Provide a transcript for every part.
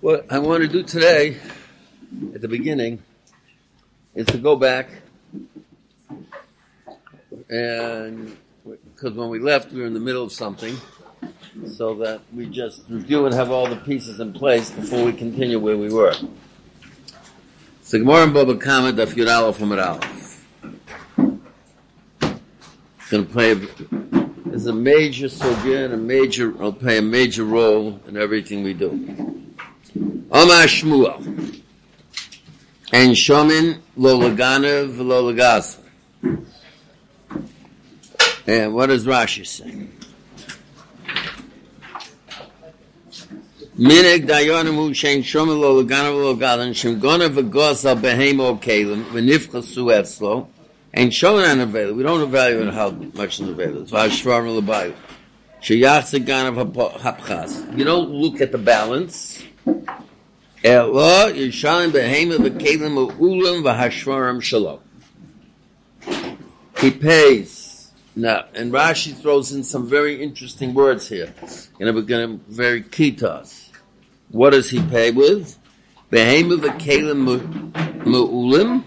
What I want to do today, at the beginning, is to go back, and because when we left, we were in the middle of something, so that we just review and have all the pieces in place before we continue where we were. So Gemara and Baba Kama Daf Yud Aleph Amud Aleph. Going to play is a major sugya and will play a major role in everything we do. Amar Shmuel and Shomin lo lagana v'lo lagasa. And what does Rashi say? Minig dayonimu shein shomin lo lagana v'lo lagasa shem gona v'gosa behemo kelim v'nifchasu etzlo and shomin unavailable. We don't evaluate how much is available. It's v'ashvarim l'bayu sheyach zegana v'hapchas. You don't look at the balance. Elo yishalim behema v'kelim u'ulam v'hashvarim shalom. He pays. Now, and Rashi throws in some very interesting words here. And we're going to very key to us. What does he pay with? Behema v'kelim mu'ulim.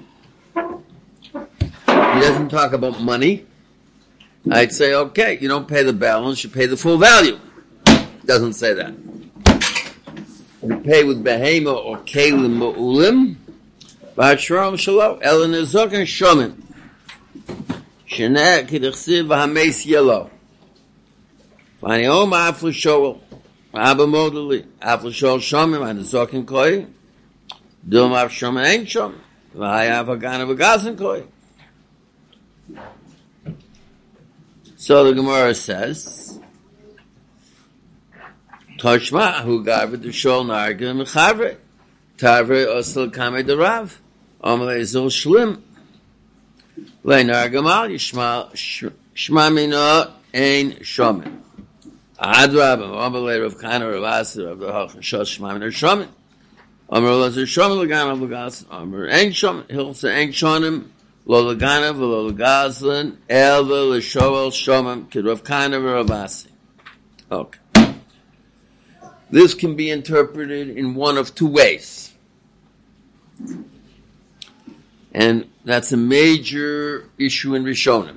He doesn't talk about money. I'd say, okay, you don't pay the balance, you pay the full value. Doesn't say that. You pay with behema or kelim mu'ulim. V'hashvarim shalom. Ela nizok and shomin. Sheneh k'dechsiv v'hameis yelo. V'aniom aflu shoel. V'aba modali. Aflu shoel shomim. V'anizok and koi. Dum af shomin ain't shomin. V'hayav hagana v'gazan koi. So the Gemara says, Toshma hu garva d'shol narga m'chavre. Tavre osel kamei d'rav. Omelei zol shlim. Lei narga mal shma mina ein shomin. Ad rabba. Omelei rav kana rav asa rav d'hoch shos shma mina shomin. Omer lazer shomin l'gana v'gas. Omer ein shomin. He'll say ein shonim. Lo lagana v'lo lagazlan elva l'shoel shomim k'rav kana v'rav asa. Okay. This can be interpreted in one of two ways. And that's a major issue in Rishonim.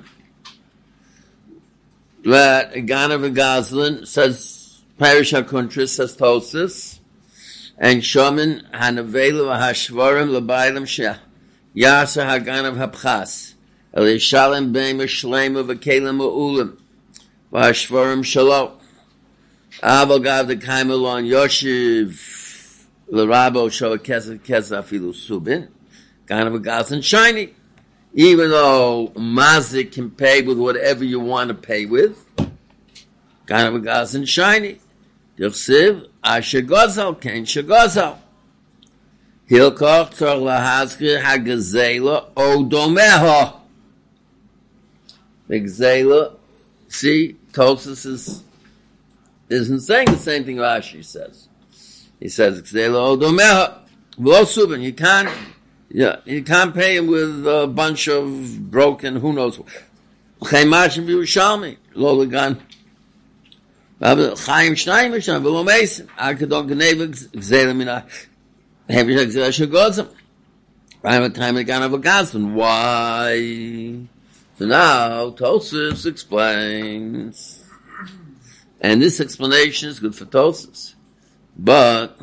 That Ganav and Gazlan says, Parish HaKuntris says Tosis, and Shomin Hanavelu HaShvarim L'Bailam Sheh, Yasa HaGanav HaPchas, Elishalem Beim HaShlema V'Kelim Ha'ulim, V'HaShvarim Shalom. Abel gav the kaimelon Yoshiv l'rabo show kesef afilu subin kind of a gas and shiny. Even though mazik can pay with whatever you want to pay with, kind of a gas and shiny. Dirsiv asher gozal ken shegozal. Hilkoch tzor lahazkir hagazela odomeho. The gazela, see, Tosus isn't saying the same thing Rashi says. He says, you can't pay him with a bunch of broken, who knows. Chaim Yerushalmi, lo legan. Chaim Shnayim Yerushalmi, v'lo Mason. Akadon Gneva, gzela mina. Hevish gzela shegozim. Chaim legan of a gazman. Why? So now, Tosus explains. And this explanation is good for Tosis. But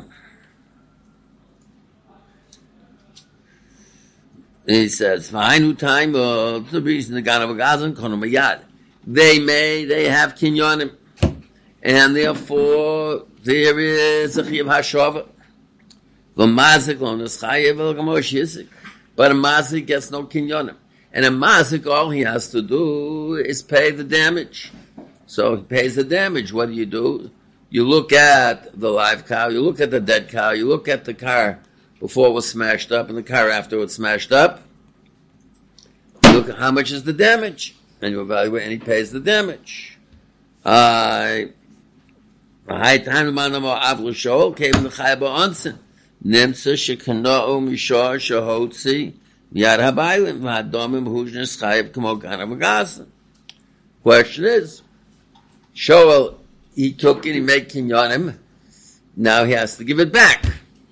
he says, V'hainu time of the reason the Ganav Gazan kono mayad. They have kinyonim. And therefore, there is a chiyav hashava. V'mazik lo neschayev el gamosh yisik. But a mazik gets no kinyonim. And a mazik, all he has to do is pay the damage. So he pays the damage. What do? You look at the live cow, you look at the dead cow, you look at the car before it was smashed up and the car after it was smashed up. You look at how much is the damage, and you evaluate, and he pays the damage. High time manamo avlu shol came in the chayba onsen. Nimsa shekanao mishor shahotzi yad habaylim v'hadomim hujnes chayav kamo ganav v'gazan. Question is, Shoel, he took it, he made kinyonim, now he has to give it back.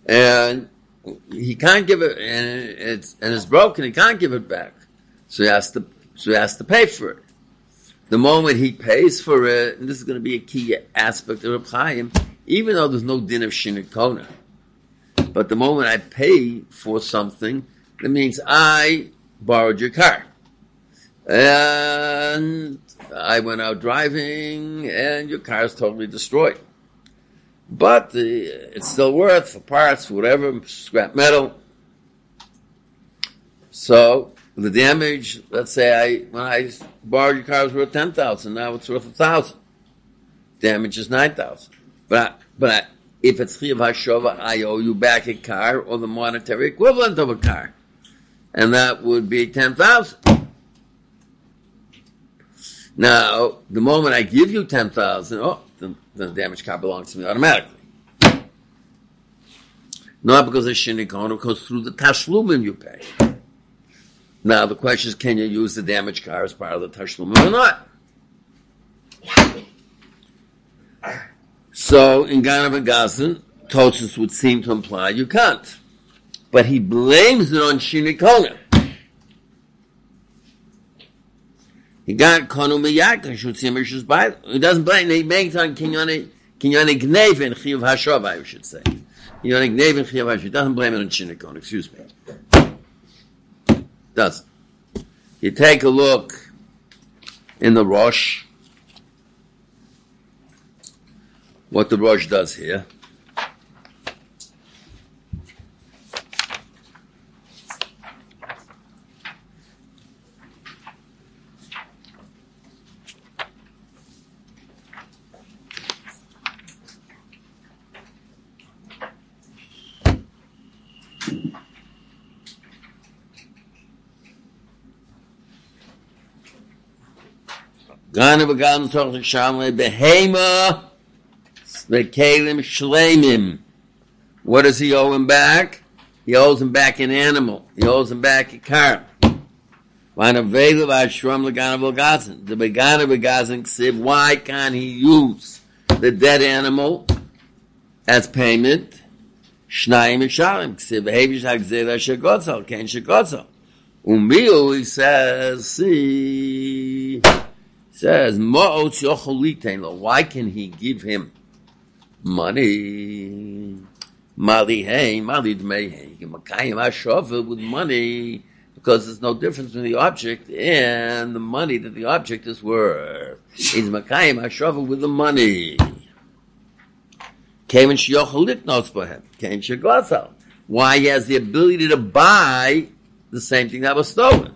and he can't give it, and it's broken. He can't give it back, so he has to pay for it. The moment he pays for it, and this is going to be a key aspect of Reb Chaim, even though there's no din of shinikona, but the moment I pay for something, that means I borrowed your car. And I went out driving, and your car is totally destroyed. But it's still worth for parts, for whatever, scrap metal. So the damage, let's say when I borrowed your car, it was worth $10,000. Now it's worth $1,000. Damage is $9,000. But if it's Chiyuv Hashova, I owe you back a car or the monetary equivalent of a car, and that would be $10,000. Now, the moment I give you $10,000, then the damaged car belongs to me automatically. Not because of shinikon, because through the tashlumim you pay. Now, the question is, can you use the damaged car as part of the tashlumim or not? So, in Ganav and Gazan, Tosfos would seem to imply you can't. But he blames it on shinikona. He got konu miyak, he doesn't blame, he makes on kinyane gnev and chiyuv hashov, I should say. Kinyane gnev and chiyuv hashov, he doesn't blame it on shinikon, excuse me. Doesn't. You take a look in the Rosh, what the Rosh does here. Ganav v'gadan torch shamle behema v'kelim shleimim. What does he owe him back? He owes him back an animal. He owes him back a car. Why can't he use the dead animal as payment? Shnayim and shalim. Umiu, he says, why can he give him money? With money, because there's no difference between the object and the money that the object is worth. He's makayim hashava with the money. Why he has the ability to buy the same thing that was stolen.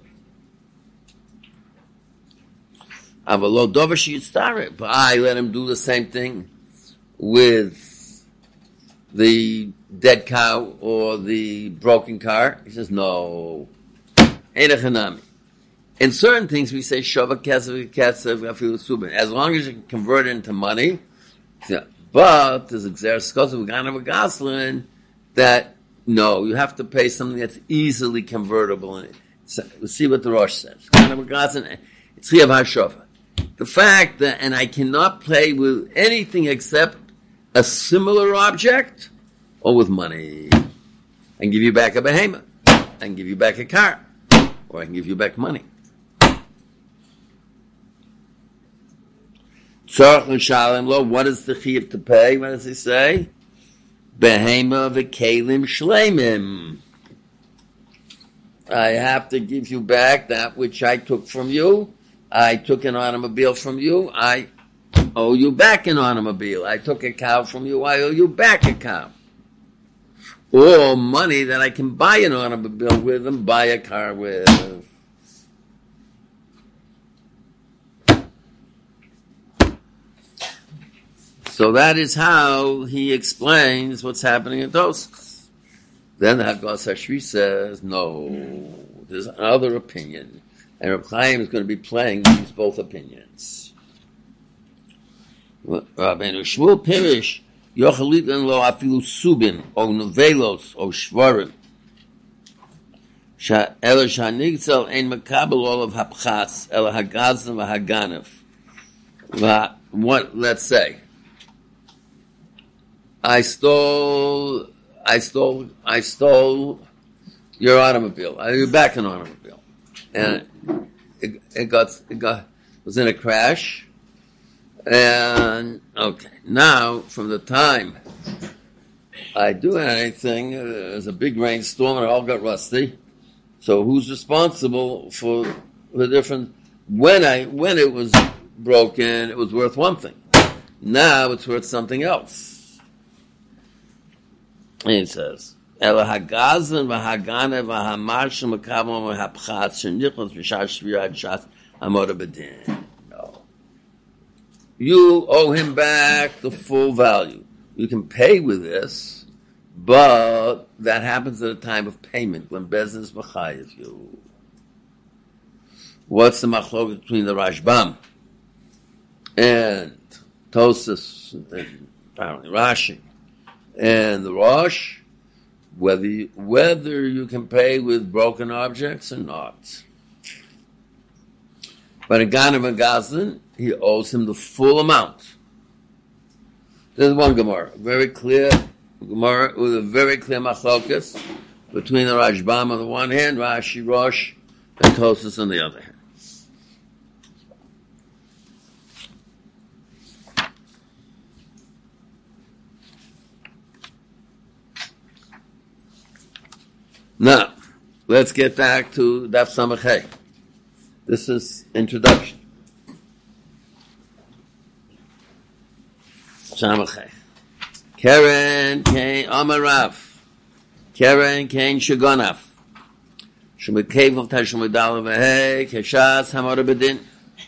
But I let him do the same thing with the dead cow or the broken car. He says, no. In certain things we say, as long as you can convert it into money. But there's a that no, you have to pay something that's easily convertible. So, we'll see what the Rosh says. It's Chiyuv Hashova. The fact that, and I cannot play with anything except a similar object or with money. I can give you back a behemoth. I can give you back a car. Or I can give you back money. Tzorch l'shalem lo, what is the chiyuv to pay? What does he say? Behema v'kelim shleimim. I have to give you back that which I took from you. I took an automobile from you. I owe you back an automobile. I took a cow from you. I owe you back a cow. Or money that I can buy an automobile with and buy a car with. So that is how he explains what's happening in Tosfos. Then the Haggas Hashvi says, no, there's another opinion. And Reb Chaim is going to be playing these both opinions. Rabbeinu Shmuel Pirish, Yochalitan lo afilu subin, o novelos, o shvarim. Ela shanigzel ein makabel all of hapchatz, ela hagazan v'haganav. What, let's say, I stole your automobile. You're back an automobile, and it was in a crash. And okay, now from the time I do anything, there's a big rainstorm and it all got rusty. So who's responsible for the different? When it was broken, it was worth one thing. Now it's worth something else. And he says, "Ela hagazan v'hagane v'hamarshim v'kavon v'hapchatz shenichos v'shash shvirat shas amora b'din." No, you owe him back the full value. You can pay with this, but that happens at a time of payment when business mechayev you. What's the machlok between the Rashbam and Tosas and apparently Rashi and the Rosh? Whether you can pay with broken objects or not. But in Ganav and Gazlan, he owes him the full amount. There's one Gemara, very clear Gemara with a very clear machlokas between the Rashbam on the one hand, Rashi, Rosh, and Tosas on the other hand. Now, let's get back to Daf Samachay. This is introduction. Samachay. Keren Kain Amarav. Keren Kain Shagonaf. Shumakev Tashumidal Vahey Keshas Hamara Bedin.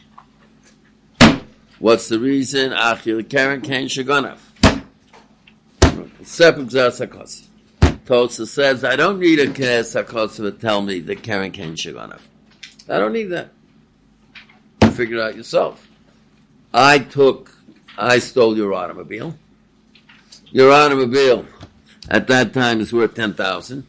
What's the reason? Achil Keren Kain Shagonaf. Separate Zakos. Tosa says, I don't need a Sakos to tell me that Keren Kain Shagonaf. I don't need that. You figure it out yourself. I stole your automobile. Your automobile at that time is worth $10,000.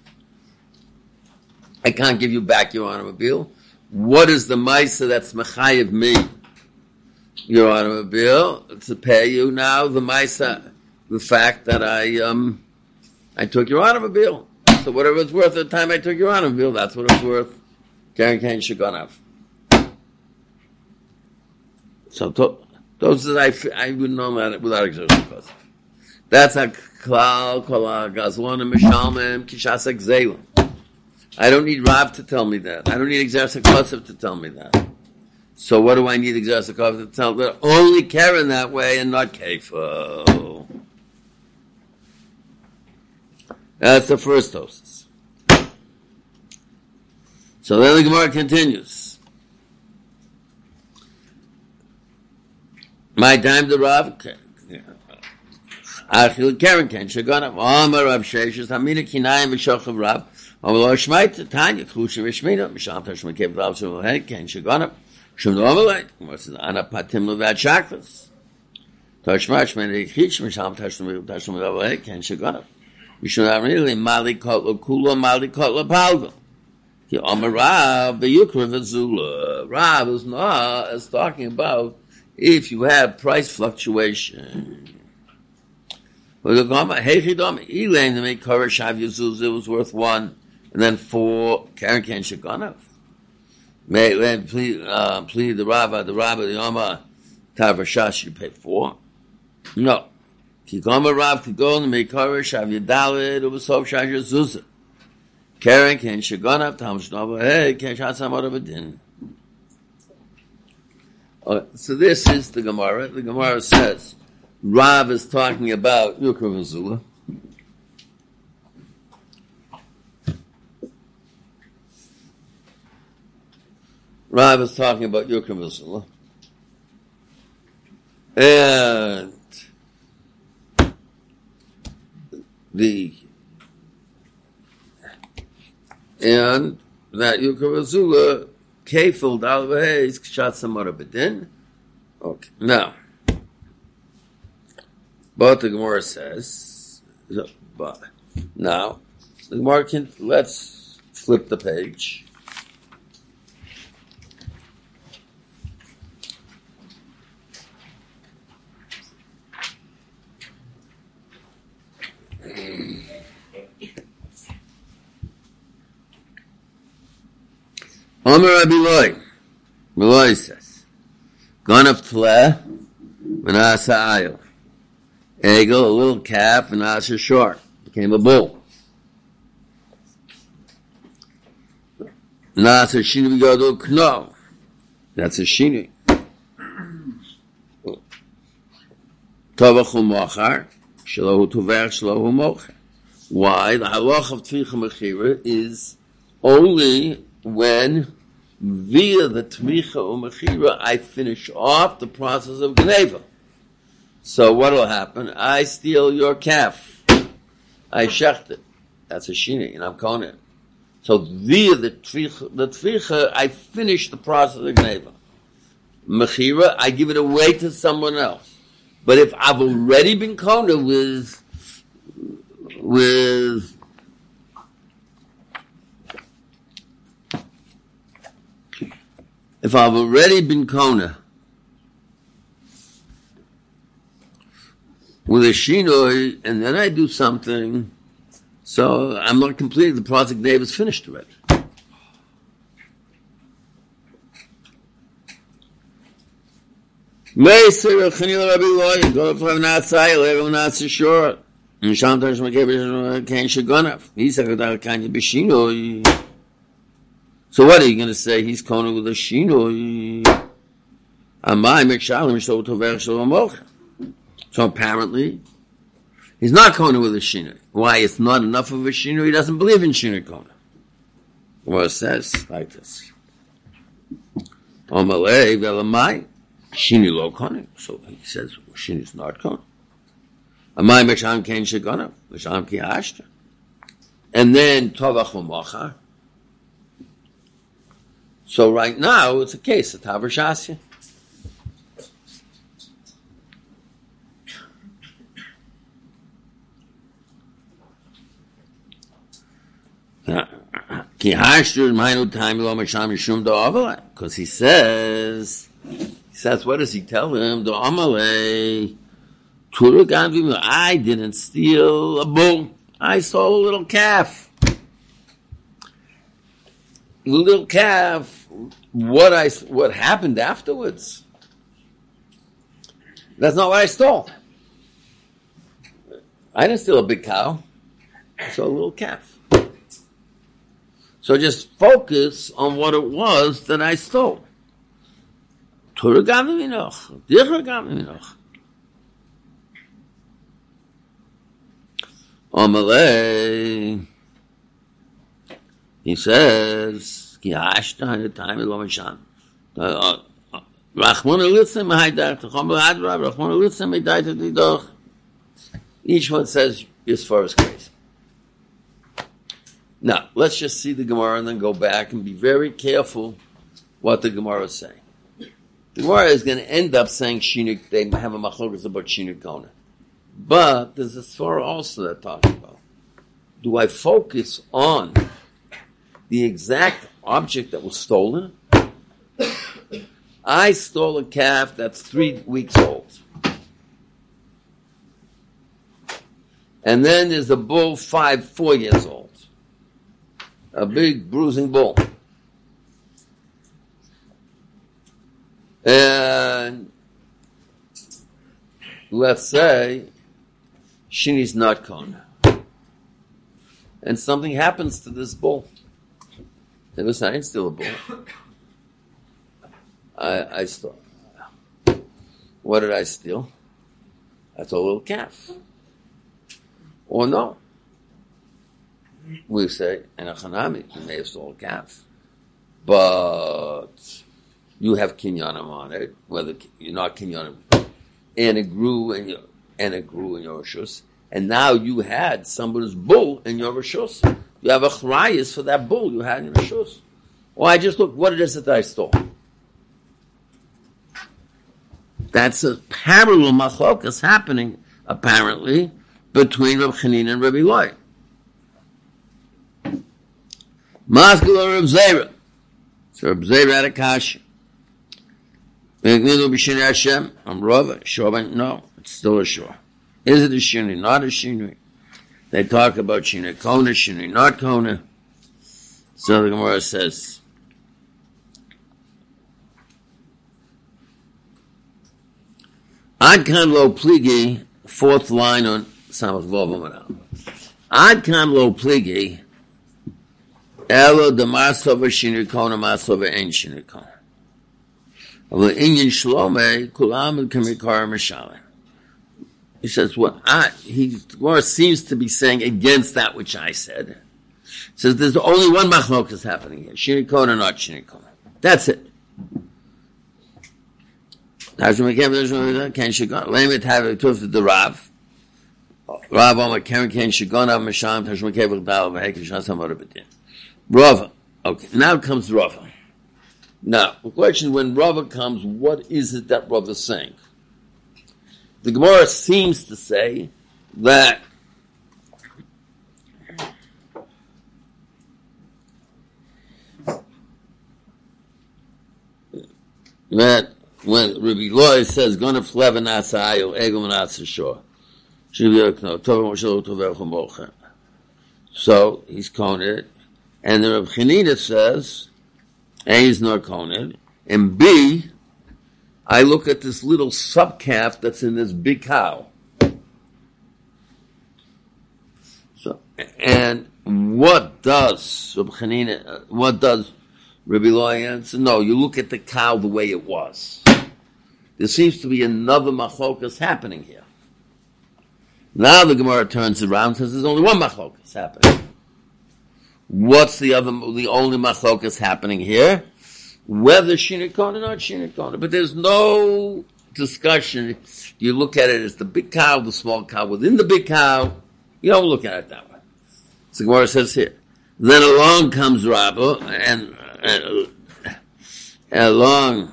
I can't give you back your automobile. What is the Maisa that's mechayev me? Your automobile to pay you now the Maisa, the fact that I took your automobile. So whatever it's worth at the time I took your automobile, that's what it's worth. Keren Kain Shagonaf. So those I wouldn't know that without exerting cost. That's a klal kol gazlon and mishalmim kishasak zeilim. I don't need Rav to tell me that. I don't need exerting cost to tell me that. So what do I need exerting cost to tell me? Only Keren that way and not Kefo. That's the first tosis. So then the Gemara continues. My time to Rav. Achil Keren Kain Shagonaf. Amar Rav Sheshes Hamina Kinayim V'Shochav Rav. Amar Shmait Tanya Chusha V'Shmina Misham Tashma Kev Rav Shmuel Kain Shagonaf. Shum Novelay. Gemara says Ana Patim Levad Shaklas. Tashma Shmei Chich Misham Tashma Novelay Kain Shagonaf. Mishum Amrili Mali Kotlo Kula Mali Kotlo Palgo. The Amar Rav the Yukra V'Zula. Rav is talking about if you have price fluctuation. But the Gama Hechidom Elaine to make Korah Shav Yezuz, it was worth 1, and then 4 Keren Kain Shagonaf. May then plead the Rabba, the Yoma Tavashash, you pay 4. No. Kigama Rav could go and make Korah Shav Yedalit, it was Sof Shav Yezuz. Keren Kain Shagonaf, Tamshnova, hey, Kain Shasamara Badin. So this is the Gemara. The Gemara says, Rav is talking about Yukra V'Zula. Rav is talking about Yukra V'Zula. And that Yukra V'Zula Kefil Dal V'Heiz Kshat Samara B'Din. Okay, now, but the Gemara says, now, the Gemara let's flip the page. Omer Rabbi Loi says, Ganav Tleh, V'nasa Ayil. Egel, a little calf, V'nasa Shor, became a bull. Nasa Shini V'Gadol Kno, that's a Shini. Tovachu Mochar, Shalohu Tuver, Shalohu Mochar. Why? The halach of Tvicha Mechira is only when via the Tvicha or Mechira I finish off the process of Gneva. So what will happen? I steal your calf. I shecht it. That's a shini, and I'm calling it. So via the Tvicha, I finish the process of Gneva. Mechira, I give it away to someone else. But if I've already been kona with if I've already been kona with a shinoi, and then I do something, so I'm not completed, the project Dave is finished already. Meiser Chanil Rabbi Loi, go to not say, level not so sure. And sometimes my Gabriel can't shagonaf. He's a good kind of bishino. So what are you going to say? He's kona with a shino. Amai mekshalim so to ver shalom. So apparently, he's not kona with a shino. Why? It's not enough of a shino. He doesn't believe in shino kona. Well, it says like this. Omalei velamai. Shini lo kona. So he says, well, shini is not kona. Amai mesham ken shegana. Mesham ki hashta. And then tovach u'mochar. So right now, it's a case of tavar shasya. Ki hashta is mainu time lo mesham yishum do avala. Because he says, what does he tell him? Do amalei. I didn't steal a bull. I stole a little calf. The little calf, what happened afterwards? That's not what I stole. I didn't steal a big cow. I stole a little calf. So just focus on what it was that I stole. Amalei, he says, Ki hashta the time of Lomachan. Rachmona litzim haydach, Chomel Adra, Rachmona litzim haydach didoch. Each one says as far as crazy. Now, let's just see the Gemara and then go back and be very careful what the Gemara is saying. The Gemara is going to end up saying Shinik, they have a machlokas about Shinik Kona. But there's a Sforah also that talks about, do I focus on the exact object that was stolen? I stole a calf that's 3 weeks old. And then there's a bull 4 years old. A big bruising bull. And let's say Shini's not kona. And something happens to this bull. I didn't steal a bull. I stole. What did I steal? I stole a little calf. Or no. We say, in a chanami, you may have stolen a calf. But you have kinyanim on it, whether you're not kinyanim. And it grew in your rishus. And now you had somebody's bull in your rishus. You have a chrayas for that bull you had in your rishus. Well, I just look what it is that I stole. That's a parallel machlokas happening, apparently, between Reb Chanina and Rabbi Loi. Maskul or Reb Zera. So Reb Zera had a kasha. Hashem. I'm Rava. Sure, no, it's still a sure. Is it a shini? Not a shini. They talk about shini kona, shini not kona. So the Gemara says, Ad kan lo pligi, fourth line on Samach Vav Amanal. Ad kan lo pligi, elo de masova shinirkona masova ein shinirkona. But inyan shlome kulam kamikar mishalim. He says, Gemara seems to be saying against that which I said. He says there's only one machlokas happening here. Shinirkona, not shinirkona. That's it. Can Shagon Lamit have a tooth to the Rav? Rav Omar Karen can Shagon of Masham Tashmakev Dal Vahekishasam Arabidin. Rava. Okay, now comes Rava. Now, the question, when Rava comes, what is it that Rava is saying? The Gemara seems to say that when Rabbi Loy says, "Gonna fleven asayu egel manasashor," so he's koned, and the Rabbi Chanina says, "A is not koned," and B, I look at this little subcalf that's in this big cow. So, and what does Rabbi Chanina? What does Rabbi Loy answer? No, you look at the cow the way it was. There seems to be another machlokas happening here. Now the Gemara turns around and says there's only one machlokas happening. What's the only machlokas happening here? Whether shinirkona or not shinirkona. But there's no discussion. You look at it as the big cow, the small cow within the big cow. You don't look at it that way. So the Gemara says here. Then along comes Rabba and along.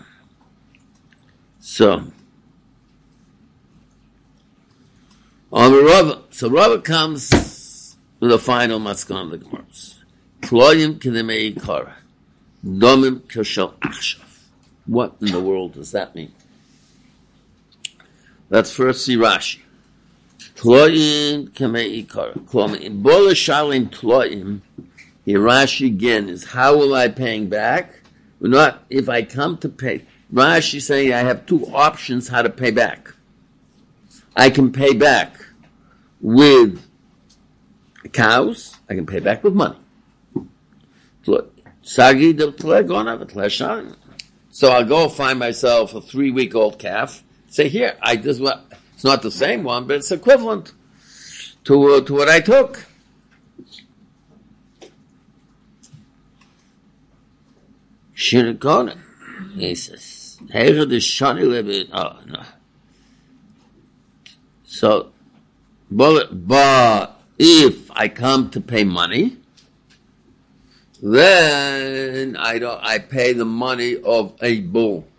So Rava comes with the final maskon of the Gemara. Ployim k'demei kara, domim k'shel achshav. What in the world does that mean? Let's first see Rashi. Ployim k'demei kara. In bola shalim ployim, here Rashi again is how will I paying back? Not if I come to pay. Rashi saying I have two options how to pay back. I can pay back with cows. I can pay back with money. So I'll go find myself a 3-week-old calf. Say here, it's not the same one, but it's equivalent to what I took. Shirikona. He says, oh, no. So, but if I come to pay money, then I pay the money of a bull.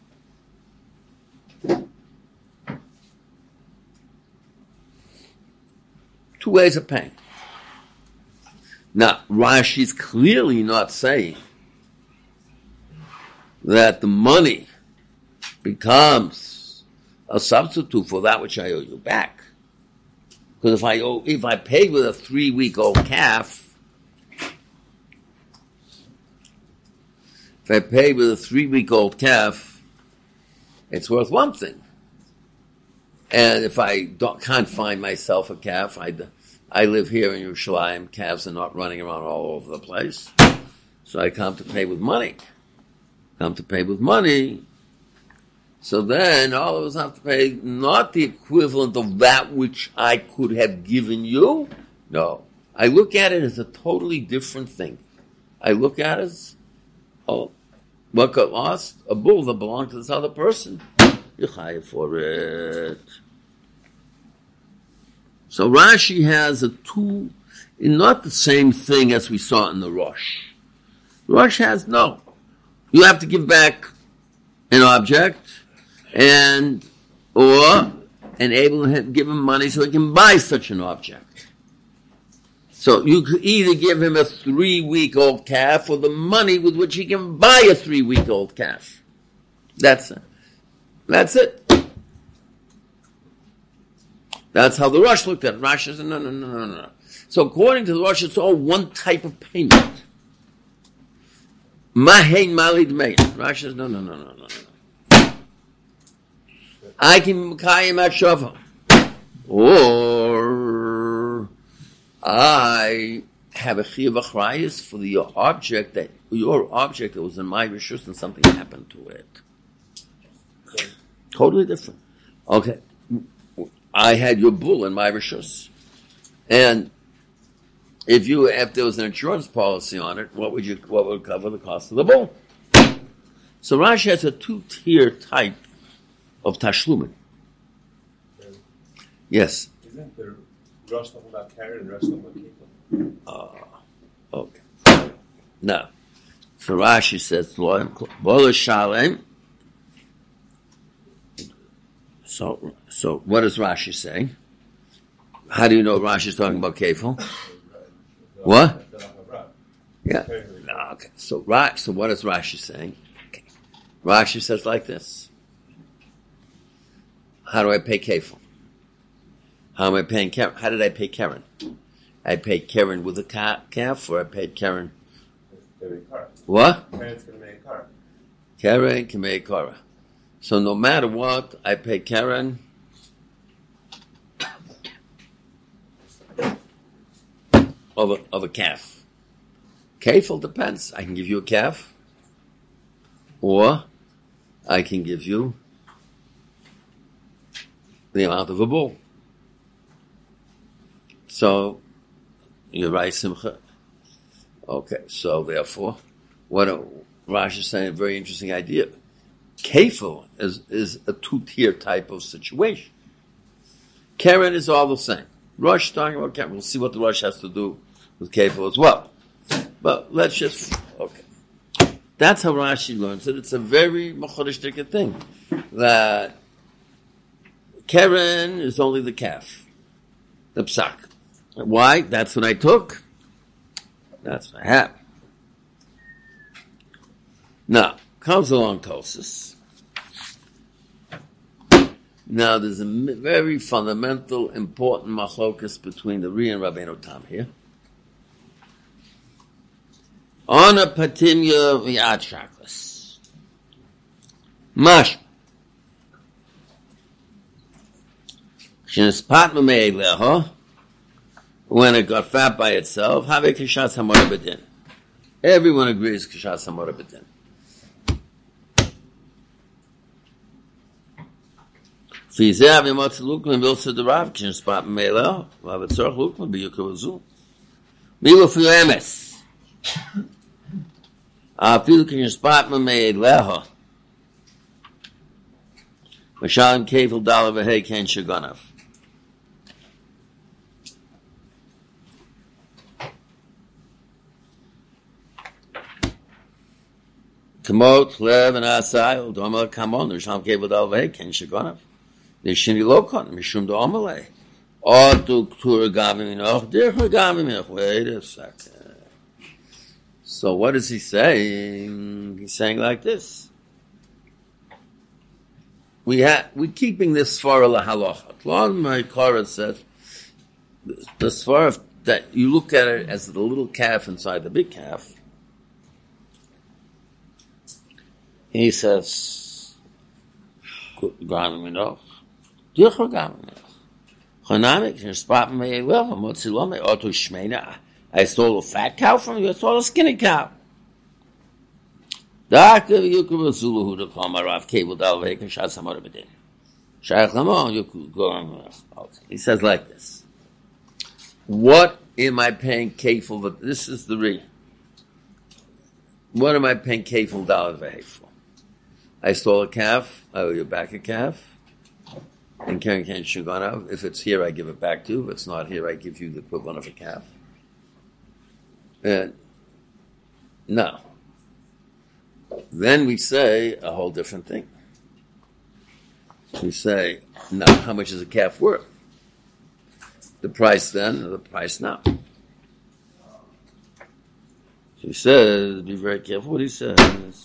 Two ways of paying. Now, Rashi's clearly not saying that the money becomes a substitute for that which I owe you back. Because if I pay with a 3-week-old calf, it's worth one thing. And if I can't find myself a calf, I live here in Yerushalayim, calves are not running around all over the place. So I come to pay with money. So then all of us have to pay not the equivalent of that which I could have given you. No. I look at it as a totally different thing. I look at it as, what got lost? A bull that belonged to this other person. You're chayav for it. So Rashi has not the same thing as we saw in the Rosh. Rosh has no. You have to give back an object or enable him, give him money so he can buy such an object. So you could either give him a 3-week-old calf or the money with which he can buy a 3-week-old calf. That's it. That's how the Rosh looked at it. Rashi said, no. So according to the Rosh, it's all one type of payment. Mahein malid meid. Rashi says, no. I can Mekayim at Shava. Or I have a Chiyuv Achrayus for your object that was in my Rishus and something happened to it. Totally different. Okay. I had your bull in my Rishus. And if there was an insurance policy on it, what would cover the cost of the bull? So Rashi has a two-tier type of tashlumin. Yes. Isn't the Rosh talking about Karen and Rosh talking about Kefa? Okay. Now, so Rashi says, Bola Shalem. So what does Rashi say? How do you know Rashi is talking about kefil? What? Yeah. No, okay. So what is Rashi saying? Okay. Rashi says like this. How do I pay kefil? How am I paying Karen? How did I pay Karen? I paid Karen with a calf, or I paid Karen? What? Karen's going to make a car. Karen can make a car. So no matter what, I pay Karen of a calf. Kefil depends. I can give you a calf, or I can give you the amount of a bull. So, you're right, Simcha. Okay, so therefore, what Rashi is saying, a very interesting idea. Kefil is a two-tier type of situation. Karen is all the same. Rosh talking about Karen. We'll see what the Rosh has to do with Kefil as well. But let's just, okay. That's how Rashi learns it. It's a very machoristic thing. That Karen is only the calf. The psak. Why? That's what I took. That's what I have. Now, comes along Tosis. Now, there's a very fundamental, important machlokas between the Ri and Rabbeinu Tam here. On a patimya v'ad shaklas. Mash. Shenespat mamei leho. When it got fat by itself, have a kishat hamara b'din. Everyone agrees kishat hamara b'din. Fizeh avimot lukman bilsa derav kishat mamei leho. Vavetzorach lukman b'yukavu. Milu fiu emes. Afilu kishat mamei leho. Mashalim kefil dala v'hei ken shaganav. Kamot lev and asai u'domel kamon l'sham kevod alvei ken shagonav l'shini lokon mishum do'omelei odu k'tura gavim inoch dircha gavim inoch. Wait a second. So what is he saying? He's saying like this. We're keeping this svara lahalocha. Tlon my Korah says the svara that you look at it as the little calf inside the big calf. He says, I stole a fat cow from you, I stole a skinny cow. He says like this. What am I paying kefil? This is the re. What am I paying kefil dollar for? I stole a calf, I owe you back a calf. And Karen Ken Shuganav, if it's here, I give it back to you. If it's not here, I give you the equivalent of a calf. And no. Then we say a whole different thing. We say, now, how much is a calf worth? The price then, or the price now? So he says, be very careful what he says.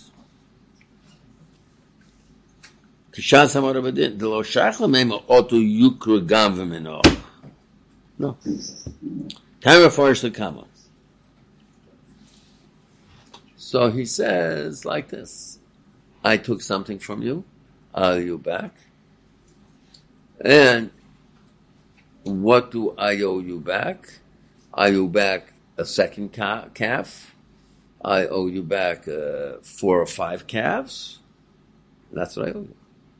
No. Time refers to comma. So he says like this. I took something from you. I'll you back. And what do I owe you back? I owe you back a second calf. I owe you back 4 or 5 calves. That's what I owe you.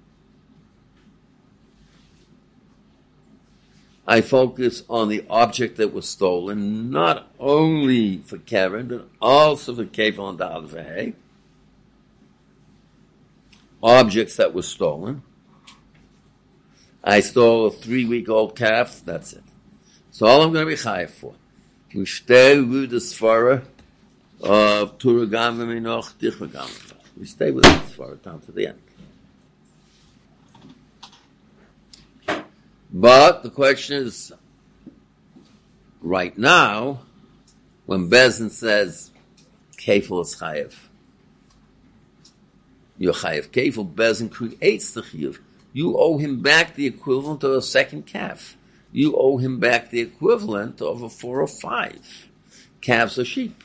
I focus on the object that was stolen, not only for Karen, but also for Kefal and Dal for Hay. Objects that were stolen. I stole a 3-week-old calf, that's it. So all I'm going to be chayav for. We stay with the Sfara of Turagam V'minoch Dichagam. We stay with the Sfara down to the end. But the question is, right now, when Bezin says, Kefal is chayav, you're chayav Kefal, Bezin creates the chayav. You owe him back the equivalent of a second calf. You owe him back the equivalent of a 4 or 5 calves or sheep.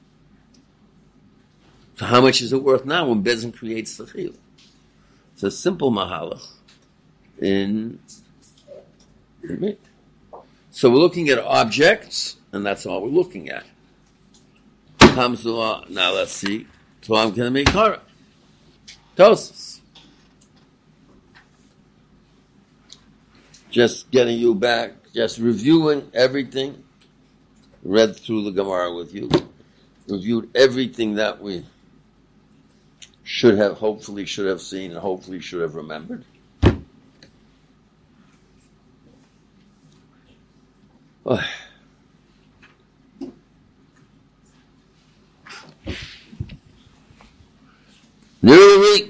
So how much is it worth now when Bezin creates the chiyuv? It's a simple mahalach in it. So we're looking at objects, and that's all we're looking at. Comes the law. Now let's see. So I'm going to make Torah. Tosis. Just getting you back, just reviewing everything. Read through the Gemara with you. Reviewed everything that we hopefully should have seen, and hopefully should have remembered. Oh. New of the week.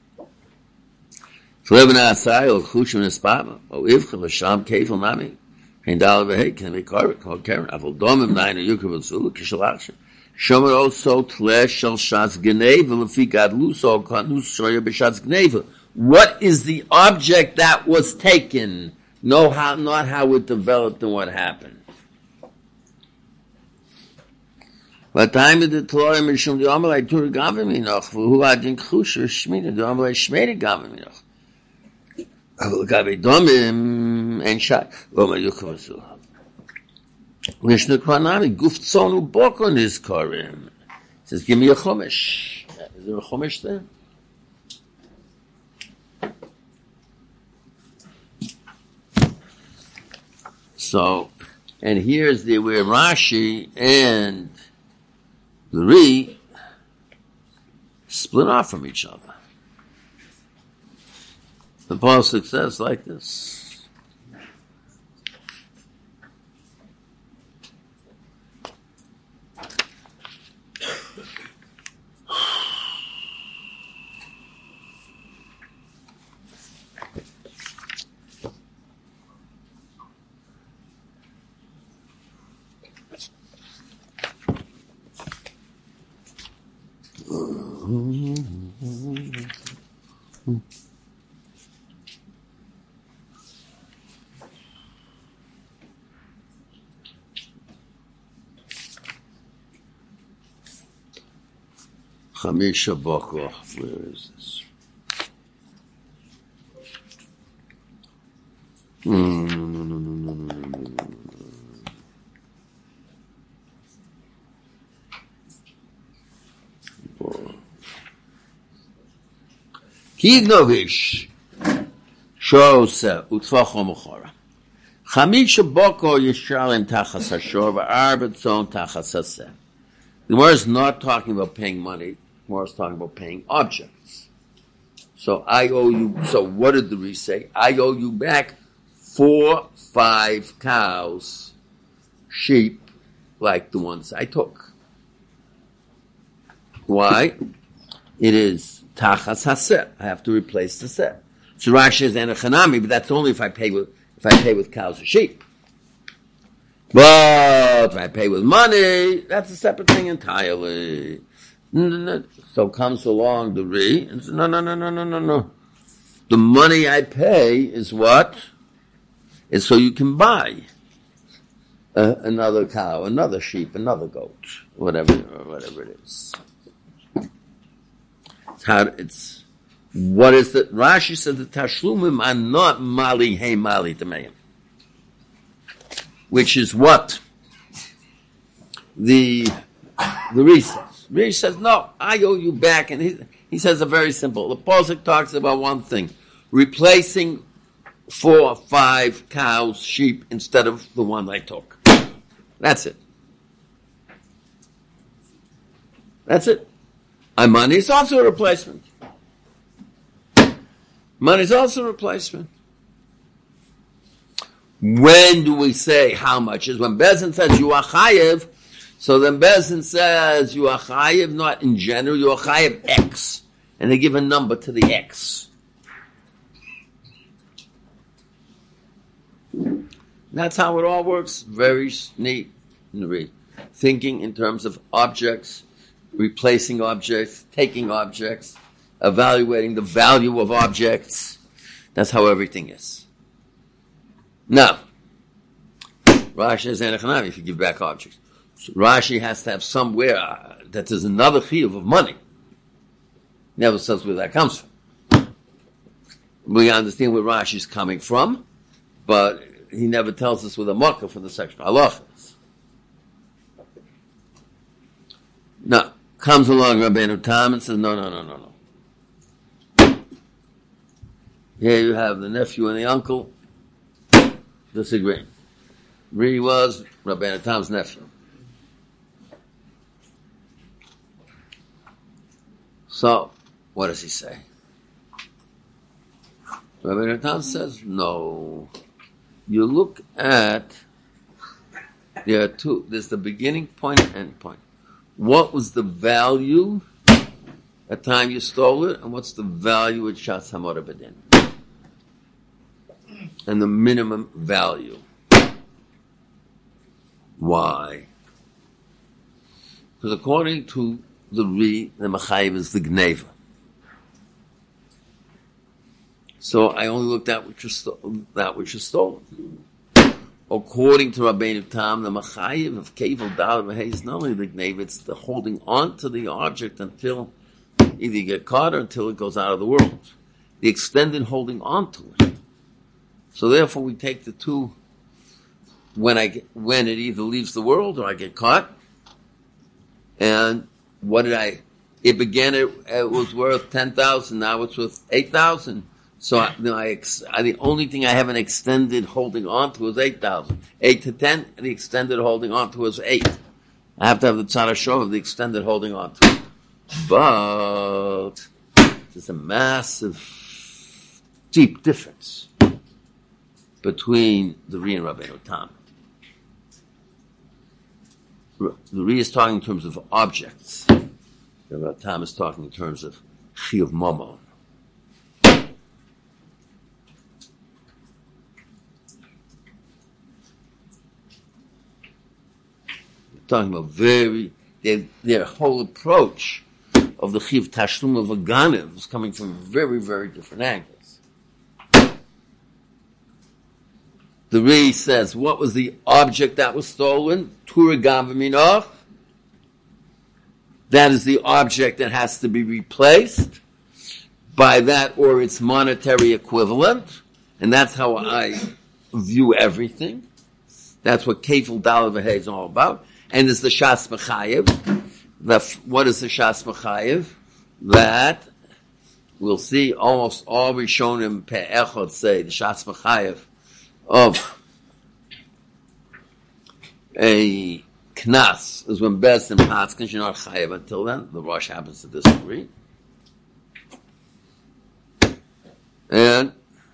Flevin Asai, or Chushim Espama, or Ivcha, or Sham Kefal Nami, and Dal Vehei, can be Korek, or Karen, Avol Domim, Nine, or Yukav, or Zulu, Kishalachsha. Shomer also Tlesh, Shel Shatz Gneva, Lefi Gadlus, or Kanus, Shoyer B'Shatz Gneva. What is the object that was taken? Not how it developed and what happened. But time of the Torah, Mishum, the Amalai Torah Gaviminoch, who had in Chusher, Shmina, the Amalai Shmeri Gaviminoch. אבל לגבי דומים אין שי, לא מיוחד בזו. ויש נקרא נמי, גוף צאן ובוקר נזכרים. It says, give me a chumash. Is there a chumash there? So, and here's where Rashi and the Ri split off from each other. The pasuk says like this. Chamisha Boko. Where is this? Kignovish Shosa Utfacho Mochora. Chamisha Boko Yishalim Tachas Hashor V'Arbetzon Tachas Haseh. The Gemara is not talking about paying money. The Gemara is talking about paying objects. So I owe you. So what did the Ri say? I owe you back 4, 5 cows, sheep, like the ones I took. Why? It is tachas haseh. I have to replace the set. So Rashi is enochanami, but that's only if I pay with cows or sheep. But if I pay with money, that's a separate thing entirely. So comes along the Ri and says, no. The money I pay is what? It's so you can buy another cow, another sheep, another goat, whatever it is. It's What is that? Rashi said the tashlumim are not mali hey mali tameim, which is what the Ri says. Ri says, no, I owe you back, and he says a very simple. The Pasuk talks about one thing: replacing 4 or 5 cows, sheep, instead of the one I took. That's it. That's it. And money is also a replacement. Money is also a replacement. When do we say how much is? When Bezin says you are chayev, so then Bezin says you are chayev not in general, you are chayev X. And they give a number to the X. That's how it all works. Very neat. Thinking in terms of objects, replacing objects, taking objects, evaluating the value of objects. That's how everything is. Now, Rashi is Enechanami if you give back objects. So Rashi has to have somewhere that there's another chiyuv of money. Never says where that comes from. We understand where Rashi is coming from, but he never tells us where the makkah for the section of halacha is. Now, comes along Rabbeinu Tam and says, no. Here you have the nephew and the uncle disagreeing. Ri was Rabbeinu Tam's nephew. So, what does he say? Rabbeinu Tam says, no. You look at, there are two, there's the beginning point and end point. What was the value at the time you stole it, and what's the value at Shas Hamor B'Din? And the minimum value. Why? Because according to the Ri, the Machayev is the Gneva. So I only looked at that which is stolen. According to Rabbeinu Tam, the Machayev of Kevel Dal V'Hei is not only the Gneva, it's the holding on to the object until either you get caught or until it goes out of the world. The extended holding on to it. So therefore we take the two when it either leaves the world or I get caught. And it began, it was worth 10,000, now it's worth 8,000. So the only thing I haven't extended holding on to is 8,000. 8 to 10, and the extended holding on to is 8. I have to have the tzara show of the extended holding on to. But there's a massive, deep difference between the Ri and Rabbeinu Tam. The Ri is talking in terms of objects. Rabbeinu Tam is talking in terms of chiyuv mamon. Talking about their whole approach of the chiyuv tashlum of a ganev is coming from very, very different angles. The Ri says, what was the object that was stolen? Turagam v'minoch. That is the object that has to be replaced by that or its monetary equivalent. And that's how I view everything. That's what Kefil Daled V'Hei is all about. And there's the Shas Mechayev. What is the Shas Mechayev? That we'll see almost all Rishonim Pe'echot say the Shas Mechayev of a knas is when Bez and Patzkin, you're not chayev until then. The Rosh happens to disagree. And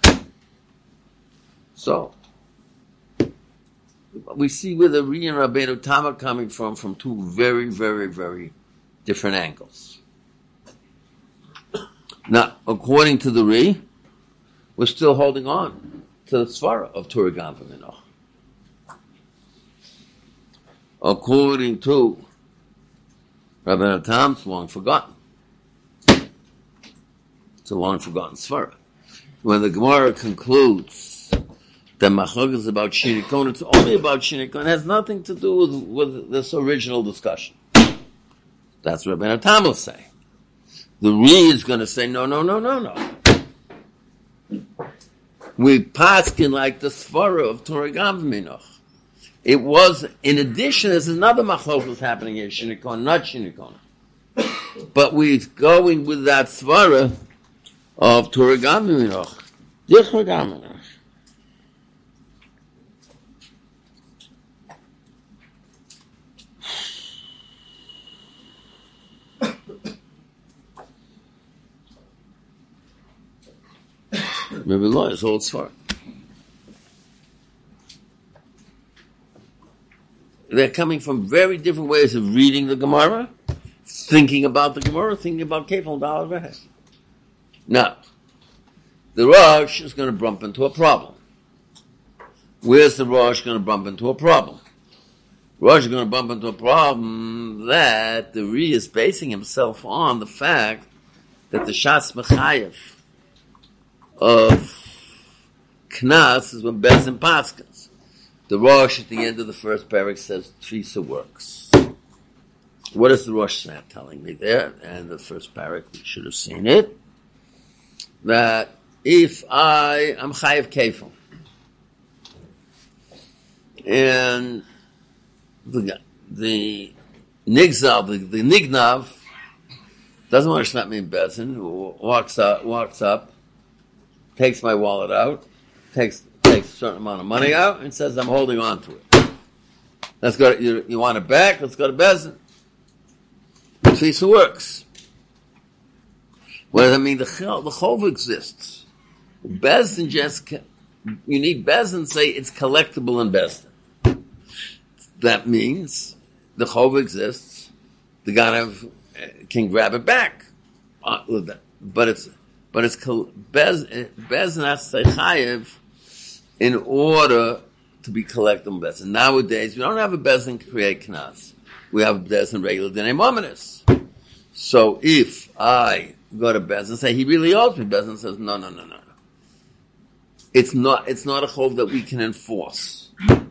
so we see where the Ri and Rabbeinu Tam are coming from two very, very, very different angles. Now, according to the Ri, we're still holding on to the svara of Turagam v'minoch. According to Rabbeinu Tam, it's long forgotten. It's a long forgotten svara. When the Gemara concludes that Machlokas is about Shirikon, it's only about Shirikon. It has nothing to do with this original discussion. That's what Rabbeinu Tam will say. The Ri is going to say, no. We paskin like the Svara of Torah Gavminoch. It was, in addition, there's another machlokus happening here, Shinikon, not Shinikon. But we're going with that Svara of Torah Gavminoch. Dichra Gavminoch. Rebbe Lo is old Svara. They're coming from very different ways of reading the Gemara, thinking about the Gemara, thinking about Kefal Daled Vahet. Now, the Rosh is going to bump into a problem. Where's the Rosh going to bump into a problem? Rosh is going to bump into a problem that the Ri is basing himself on the fact that the Shas Mechayev of Knas is when Bezin Paskins. The Rosh at the end of the first parak says Tfisa works. What is the Rosh telling me there? And the first parak, we should have seen it. That if I'm Chayev Kefil, and the Nigzav, the Nignav, doesn't want to slap me in Bezin, walks up, takes my wallet out, takes a certain amount of money out, and says, I'm holding on to it. Let's go, you want it back? Let's go to Bezin. Tfisa works. What does that mean? The Chov exists. Bezin you need Bezin say it's collectible in Bezin. That means the Chov exists. The Ganav can grab it back. But it's Bezin has to say Chayev in order to be collectible Bezin. Nowadays, we don't have a Bezin to create Knas. We have a Bezin regular Dinei Mominus. So if I go to Bezin and say, he really owes me, Bezin says, no. It's not a chov that we can enforce.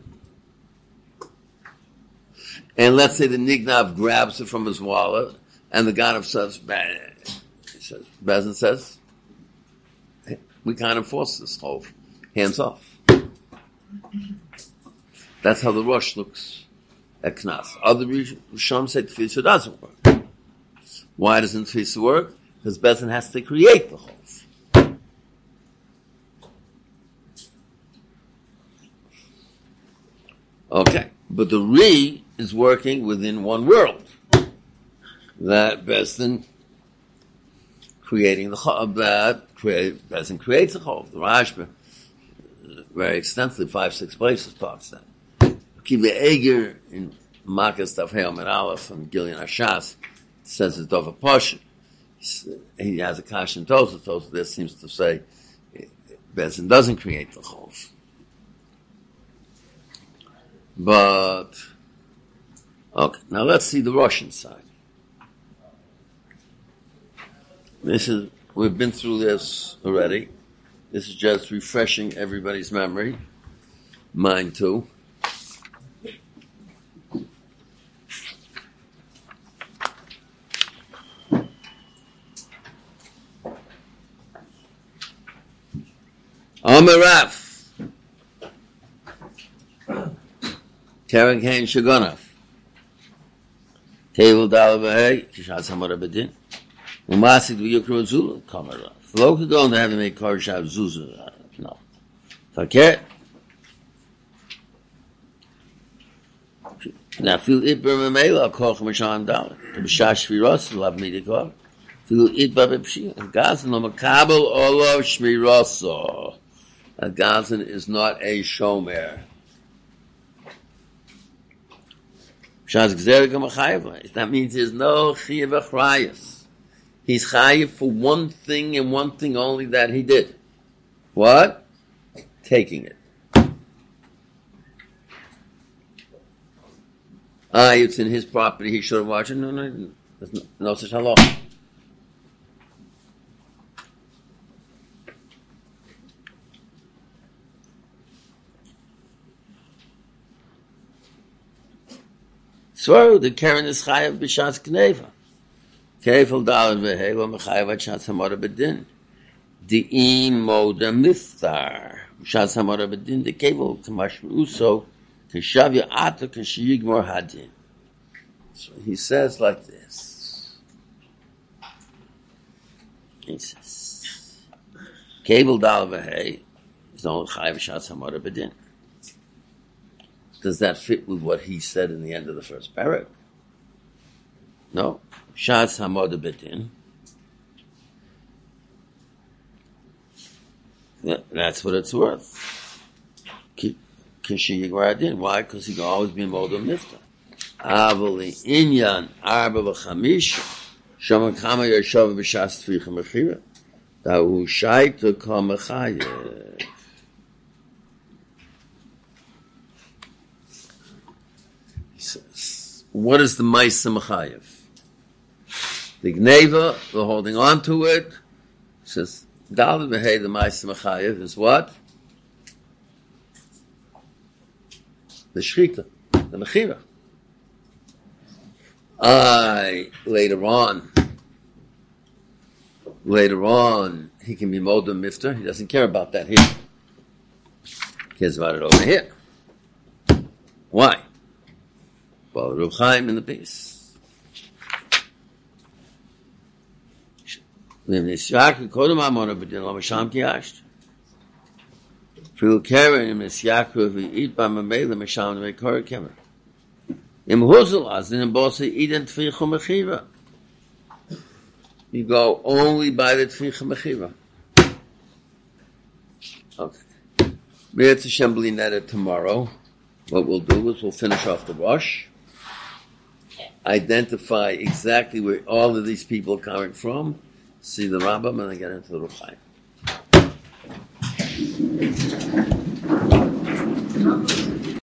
And let's say the Nignav grabs it from his wallet, and the Ganav says, Bezin says, hey, we can't enforce this chov. Hands off. That's how the Rosh looks at Knas. Other Rishonim say Tfisa doesn't work. Why doesn't Tfisa work? Because Bezin has to create the chov. Okay, but the Ri is working within one world. That Bezin creating the chov, Bezin creates the chov. The Rashba very extensively, 5-6 places talks that. Kiva Eger in Makas Tav Heom and Aleph and Gilyon Hashas says it's Dova Pasha. He has a kash in Tosah. Tosah there seems to say Bezin doesn't create the chov. But okay, now let's see the Russian side. We've been through this already. This is just refreshing everybody's memory. Mine too. Omeraf. Karen Kane Shagonov. Table Dalabahei, Kishat Samara Bedin. Umasik V'Yukro Zulu, Komeraf. Lo could go to have to make Korshav Zuzu. No. Fakir. Now, feel it Burmamela, Koch Masham Dal. B'Shash Shviros, love me to go. Feel it Babipshi. And Gazan, no Makabel, Olo Shmiroso. A Gazan is not a Shomer. That means there's no Chiyav Achrayas. He's Chayiv for one thing and one thing only that he did. What? Taking it. It's in his property, he should have watched it. No, there's no such halacha. So the Karen is Chayav b'shas Kneva. Kefil Dalad Vehelo Mechayev Shas Hamara Bedin. Di'in Moda Miftar. Shas Hamara Bedin. The Kefil Kamashruso Keshavya Ata Keshiyigmor Hadin. So he says like this. He says, Kefil Dalad Vehelo is only Chayev Shas Hamara Bedin. Does that fit with what he said in the end of the first parak? No. Shas Hamada Bedin. That's what it's worth. Kishi Yigwaradin. Why? Because he can always be Moda Mifta. Avali Inyan Arba V'Chamish Shama Kama Yashava B'Shas Tficha Mechira Dahu Shaita Kama Chayev. What is the Maisa Mechayev? The Gneva, we're holding on to it. It says, Daled Vehei, the Maisa Mechayev is what? The Shechita, the Mechira. Later on, he can be Moda Mifter. He doesn't care about that here. He cares about it over here. Why? Well, Reb Chaim in the piece. If you go only by the Tficha Mechira. Okay. B'Yetz Hashem Bli Neder tomorrow. What we'll do is we'll finish off the Rosh. Identify exactly where all of these people are coming from, see the Rambam, and then get into the Reb Chaim.